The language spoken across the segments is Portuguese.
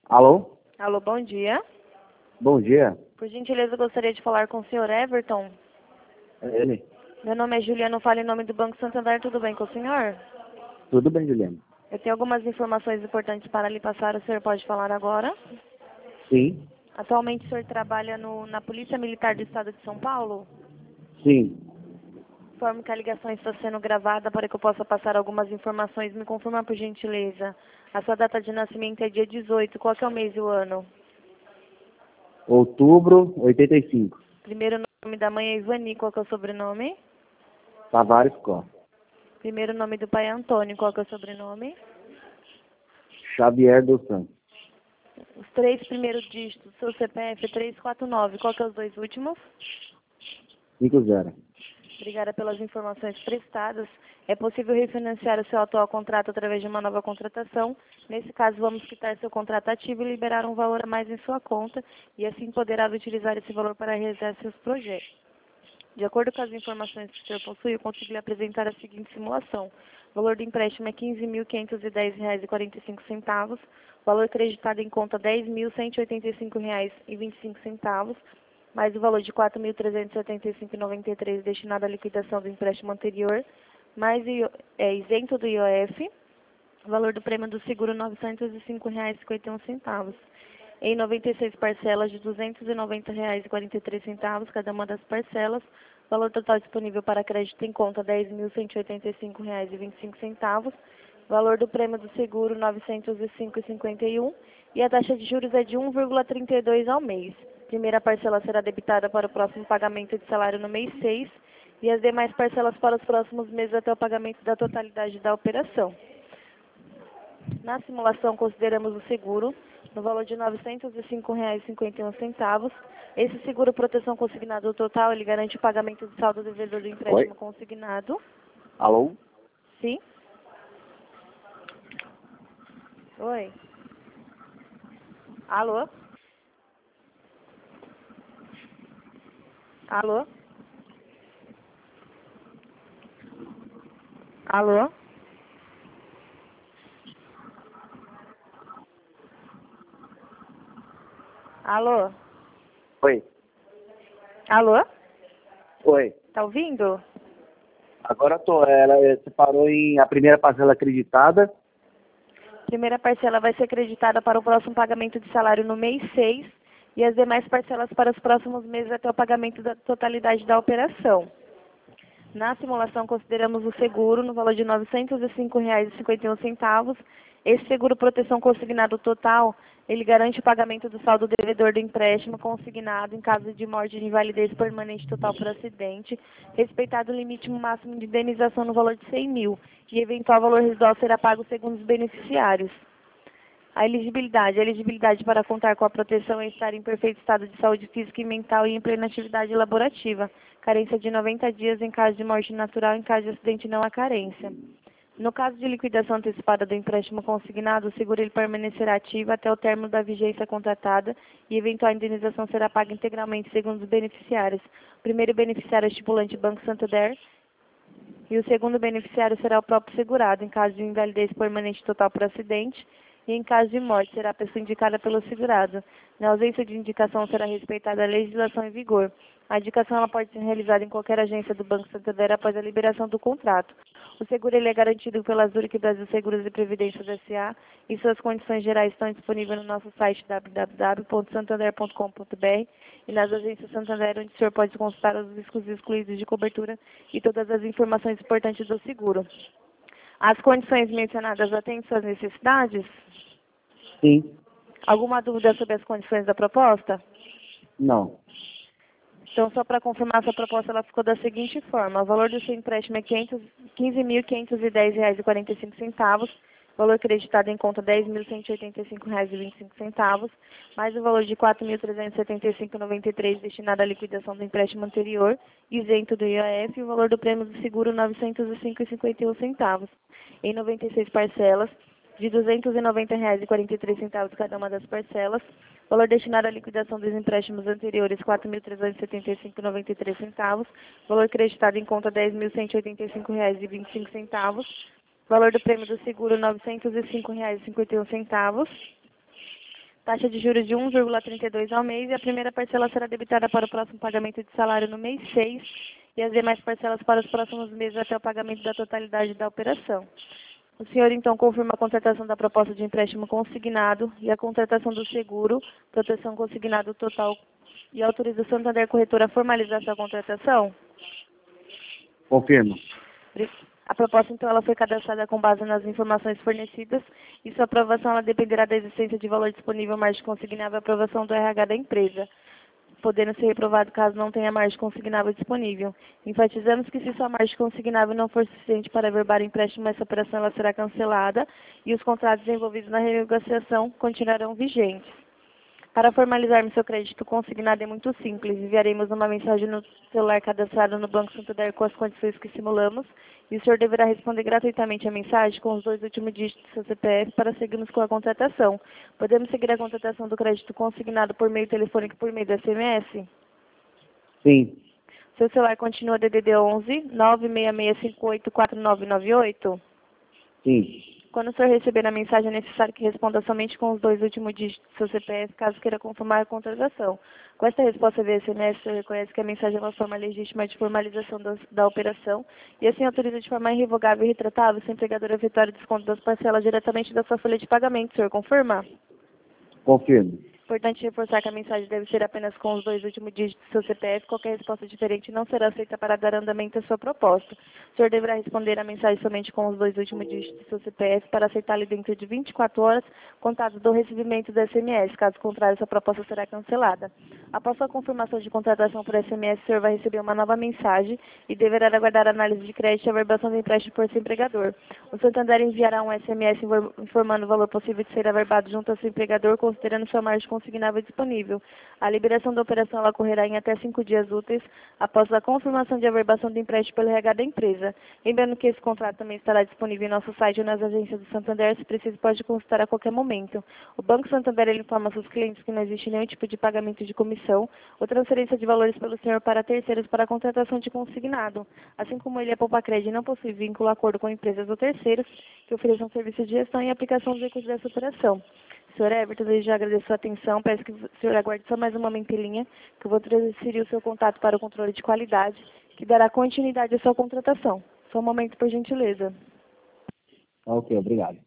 Alô? Alô, bom dia. Bom dia. Por gentileza, eu gostaria de falar com o senhor Everton. É ele? Meu nome é Juliano, falo em nome do Banco Santander, tudo bem com o senhor? Tudo bem, Juliano? Eu tenho algumas informações importantes para lhe passar, o senhor pode falar agora? Sim. Atualmente o senhor trabalha na Polícia Militar do Estado de São Paulo? Sim. Informo que a ligação está sendo gravada para que eu possa passar algumas informações. Me confirma, por gentileza. A sua data de nascimento é dia 18, qual que é o mês e o ano? Outubro, 85. Primeiro nome da mãe é Ivani, qual que é o sobrenome? Tavares Costa. Primeiro nome do pai é Antônio, qual que é o sobrenome? Xavier dos Santos. Os 3 primeiros dígitos do seu CPF é 349, qual que é os 2 últimos? 50. Obrigada pelas informações prestadas. É possível refinanciar o seu atual contrato através de uma nova contratação. Nesse caso, vamos quitar seu contrato ativo e liberar um valor a mais em sua conta e assim poderá utilizar esse valor para realizar seus projetos. De acordo com as informações que o senhor possui, eu consegui lhe apresentar a seguinte simulação. O valor do empréstimo é R$ 15.510,45. O valor creditado em conta R$ 10.185,25, mais o valor de R$ 4.375,93 destinado à liquidação do empréstimo anterior, mais isento do IOF, o valor do prêmio do seguro R$ 905,51, em 96 parcelas de R$ 290,43 cada uma das parcelas, valor total disponível para crédito em conta R$ 10.185,25, valor do prêmio do seguro R$ 905,51 e a taxa de juros é de 1,32 ao mês. Primeira parcela será debitada para o próximo pagamento de salário no mês 6 e as demais parcelas para os próximos meses até o pagamento da totalidade da operação. Na simulação, consideramos o seguro no valor de R$ 905,51. Esse seguro proteção consignado total, ele garante o pagamento do saldo devedor do empréstimo consignado. Alô? Sim? Oi? Alô? Alô? Alô? Alô? Oi. Alô? Oi. Tá ouvindo? Agora tô. Ela separou em a primeira parcela acreditada. Primeira parcela vai ser acreditada para o próximo pagamento de salário no mês 6 e as demais parcelas para os próximos meses até o pagamento da totalidade da operação. Na simulação, consideramos o seguro no valor de R$ 905,51. Esse seguro proteção consignado total, ele garante o pagamento do saldo devedor do empréstimo consignado em caso de morte de invalidez permanente total por acidente, respeitado o limite máximo de indenização no valor de R$ 100 mil, e eventual valor residual será pago segundo os beneficiários. A elegibilidade para contar com a proteção é estar em perfeito estado de saúde física e mental e em plena atividade laborativa. Carência de 90 dias em caso de morte natural, em caso de acidente não há carência. No caso de liquidação antecipada do empréstimo consignado, o seguro ele permanecerá ativo até o término da vigência contratada e eventual indenização será paga integralmente segundo os beneficiários. O primeiro beneficiário é o estipulante Banco Santander e o segundo beneficiário será o próprio segurado, em caso de invalidez permanente total por acidente, e em caso de morte será a pessoa indicada pelo segurado. Na ausência de indicação será respeitada a legislação em vigor. A indicação ela pode ser realizada em qualquer agência do Banco Santander após a liberação do contrato. O seguro ele é garantido pela Zurich Brasil Seguros e Previdências S.A. e suas condições gerais estão disponíveis no nosso site www.santander.com.br e nas agências Santander, onde o senhor pode consultar os riscos excluídos de cobertura e todas as informações importantes do seguro. As condições mencionadas atendem suas necessidades? Sim. Alguma dúvida sobre as condições da proposta? Não. Então, só para confirmar, essa proposta ela ficou da seguinte forma. O valor do seu empréstimo é R$ 15.510,45, valor creditado em conta R$ 10.185,25, mais o valor de R$ 4.375,93 destinado à liquidação do empréstimo anterior, isento do IOF, e o valor do prêmio do seguro R$ 905,51, em 96 parcelas, de R$ 290,43 cada uma das parcelas, valor destinado à liquidação dos empréstimos anteriores, R$ 4.375,93, valor creditado em conta R$ 10.185,25, valor do prêmio do seguro R$ 905,51, taxa de juros de 1,32 ao mês, e a primeira parcela será debitada para o próximo pagamento de salário no mês 6 e as demais parcelas para os próximos meses até o pagamento da totalidade da operação. O senhor, então, confirma a contratação da proposta de empréstimo consignado e a contratação do seguro, proteção consignado total, e autoriza o Santander Corretora a formalizar sua contratação? Confirmo. A proposta, então, ela foi cadastrada com base nas informações fornecidas e sua aprovação ela dependerá da existência de valor disponível margem consignável e aprovação do RH da empresa, podendo ser reprovado caso não tenha margem consignável disponível. Enfatizamos que se sua margem consignável não for suficiente para averbar o empréstimo, essa operação ela será cancelada e os contratos envolvidos na renegociação continuarão vigentes. Para formalizarmos seu crédito consignado é muito simples. Enviaremos uma mensagem no celular cadastrado no Banco Santander com as condições que simulamos e o senhor deverá responder gratuitamente a mensagem com os 2 últimos dígitos do seu CPF para seguirmos com a contratação. Podemos seguir a contratação do crédito consignado por meio telefônico e por meio do SMS? Sim. Seu celular continua DDD 11 966584998? Sim. Quando o senhor receber a mensagem, é necessário que responda somente com os 2 últimos dígitos do seu CPF, caso queira confirmar a contratação. Com esta resposta via SMS, o senhor reconhece que a mensagem é uma forma legítima de formalização da operação e assim autoriza de forma irrevogável e retratável seu empregador a efetuar o desconto das parcelas diretamente da sua folha de pagamento. O senhor confirma? Confirmo. Importante reforçar que a mensagem deve ser apenas com os 2 últimos dígitos do seu CPF. Qualquer resposta diferente não será aceita para dar andamento à sua proposta. O senhor deverá responder a mensagem somente com os 2 últimos dígitos do seu CPF para aceitá-la dentro de 24 horas, contados do recebimento do SMS. Caso contrário, sua proposta será cancelada. Após sua confirmação de contratação por SMS, o senhor vai receber uma nova mensagem e deverá aguardar a análise de crédito e a averbação do empréstimo por seu empregador. O Santander enviará um SMS informando o valor possível de ser averbado junto ao seu empregador, considerando sua margem consignável disponível. A liberação da operação ela ocorrerá em até 5 dias úteis após a confirmação de averbação do empréstimo pelo RH da empresa. Lembrando que esse contrato também estará disponível em nosso site ou nas agências do Santander, se preciso pode consultar a qualquer momento. O Banco Santander ele informa seus clientes que não existe nenhum tipo de pagamento de comissão ou transferência de valores pelo senhor para terceiros para a contratação de consignado. Assim como ele é Poupa-Crédito e não possui vínculo acordo com empresas ou terceiros que ofereçam serviços de gestão e aplicação dos recursos dessa operação. Senhor Everton, eu já agradeço a sua atenção. Peço que o senhor aguarde só mais um momento em linha, que eu vou transferir o seu contato para o controle de qualidade, que dará continuidade à sua contratação. Só um momento, por gentileza. Ok, obrigado.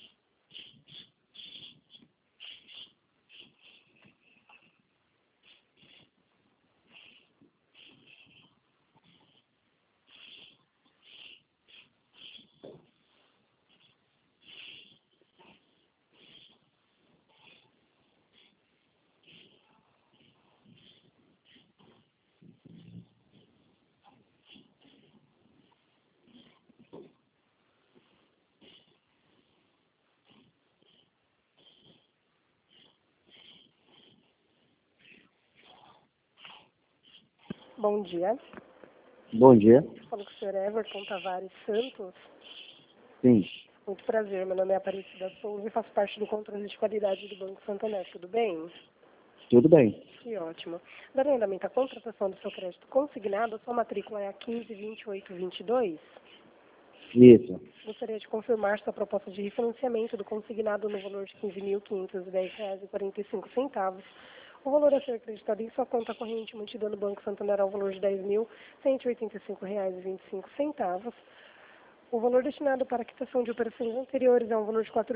Bom dia. Bom dia. Falo com o senhor Everton Tavares Santos. Sim. Muito prazer, meu nome é Aparecida Souza e faço parte do controle de qualidade do Banco Santander. Tudo bem? Tudo bem. Que ótimo. Dando andamento à contratação do seu crédito consignado, a sua matrícula é a 152822. Isso. Gostaria de confirmar sua proposta de refinanciamento do consignado no valor de R$ 15.510,45. O valor a ser acreditado em sua conta corrente mantida no Banco Santander é o valor de R$ 10.185,25. O valor destinado para a quitação de operações anteriores é um valor de R$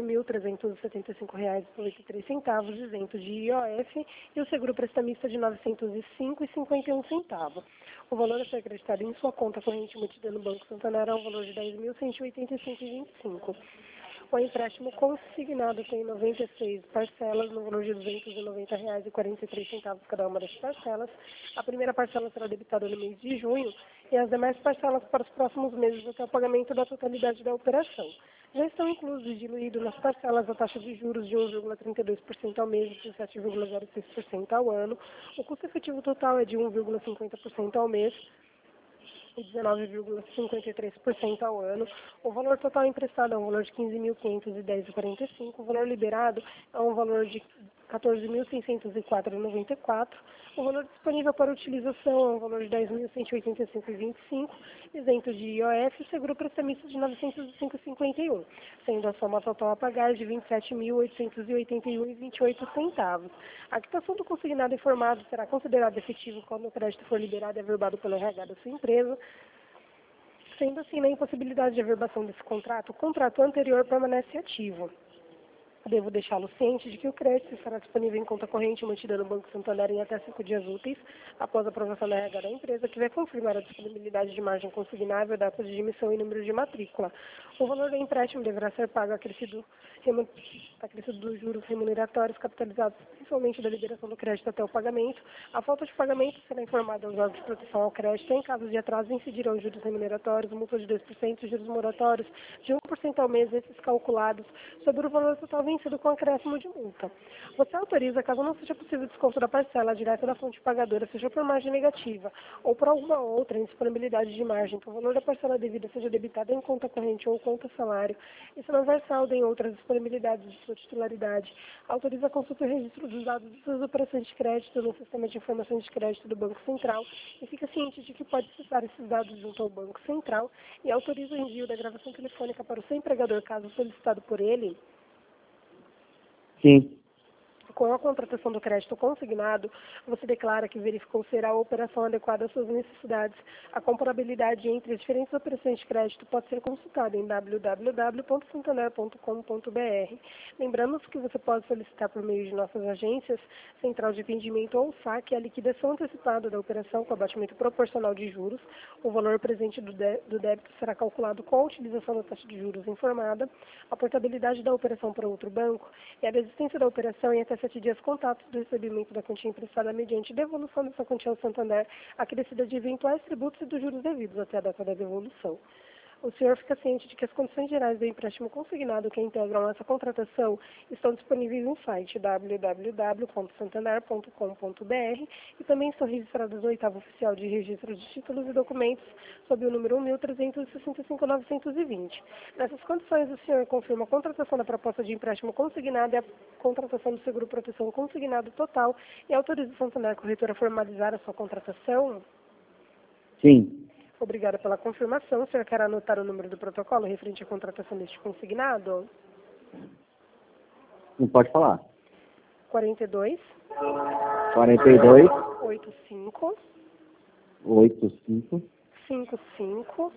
4.375,83, isento de IOF, e o seguro prestamista de R$ 905,51. O valor a ser acreditado em sua conta corrente mantida no Banco Santander é um valor de R$ 10.185,25. O empréstimo consignado tem 96 parcelas no valor de R$ 290,43 cada uma das parcelas. A primeira parcela será debitada no mês de junho e as demais parcelas para os próximos meses até o pagamento da totalidade da operação. Já estão inclusos e diluídos nas parcelas a taxa de juros de 1,32% ao mês e de 7,06% ao ano. O custo efetivo total é de 1,50% ao mês e 19,53% ao ano. O valor total emprestado é um valor de R$ 15.510,45. O valor liberado é um valor de R$ 14.604,94. O valor disponível para utilização é um valor de 10.185,25, isento de IOF, seguro prestamista de 905,51, sendo a soma total a pagar de 27.881,28 centavos. A quitação do consignado informado será considerada efetivo quando o crédito for liberado e averbado pelo RH da sua empresa. Sendo assim, na impossibilidade de averbação desse contrato, o contrato anterior permanece ativo. Devo deixá-lo ciente de que o crédito estará disponível em conta corrente mantida no Banco Santander em até 5 dias úteis, após a aprovação da RH da empresa, que vai confirmar a disponibilidade de margem consignável, data de emissão e número de matrícula. O valor do empréstimo deverá ser pago acrescido dos juros remuneratórios capitalizados principalmente da liberação do crédito até o pagamento. A falta de pagamento será informada aos órgãos de proteção ao crédito. Em caso de atraso, incidirão juros remuneratórios, multa de 2%, juros moratórios de 1% ao mês, esses calculados sobre o valor total vencido com acréscimo de multa. Você autoriza, caso não seja possível desconto da parcela direta da fonte pagadora, seja por margem negativa ou por alguma outra indisponibilidade de margem, que o valor da parcela devida seja debitado em conta corrente ou conta salário, e se não houver saldo em outras disponibilidades de sua titularidade, autoriza a consulta e registro dos dados de suas operações de crédito no sistema de informações de crédito do Banco Central e fica ciente de que pode acessar esses dados junto ao Banco Central e autoriza o envio da gravação telefônica para o seu empregador, caso solicitado por ele. Sim. Com a contratação do crédito consignado, você declara que verificou ser a operação adequada às suas necessidades. A comparabilidade entre as diferentes operações de crédito pode ser consultada em www.santander.com.br. Lembramos que você pode solicitar por meio de nossas agências, Central de Atendimento ou saque, a liquidação antecipada da operação com abatimento proporcional de juros. O valor presente do débito será calculado com a utilização da taxa de juros informada. A portabilidade da operação para outro banco e a desistência da operação em até 7 dias contatos do recebimento da quantia emprestada mediante devolução dessa quantia ao Santander, acrescida de eventuais tributos e dos juros devidos até a data da devolução. O senhor fica ciente de que as condições gerais do empréstimo consignado que integram essa contratação estão disponíveis no site www.santander.com.br e também estão registradas no 8º Oficial de Registro de Títulos e Documentos sob o número 1.365.920. Nessas condições, o senhor confirma a contratação da proposta de empréstimo consignado e a contratação do seguro proteção consignado total e autoriza o Santander Corretora a formalizar a sua contratação? Sim. Obrigada pela confirmação. O senhor quer anotar o número do protocolo referente à contratação deste consignado? Não pode falar. 42 85 55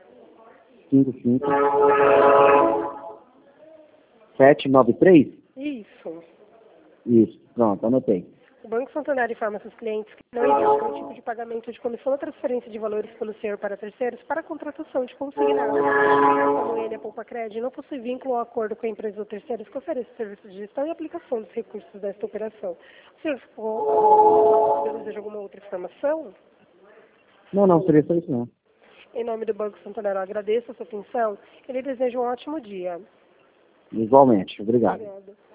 793? Isso. Isso, pronto, anotei. O Banco Santander informa seus clientes que não existe nenhum tipo de pagamento de comissão ou transferência de valores pelo senhor para terceiros para a contratação de consignado. Como ele, a Poupa Cred, não possui vínculo ou acordo com a empresa ou terceiros que ofereça serviços de gestão e aplicação dos recursos desta operação. O senhor deseja alguma outra informação? Não, seria só isso não. Em nome do Banco Santander, eu agradeço a sua atenção. Ele deseja um ótimo dia. Igualmente, obrigado. Obrigada.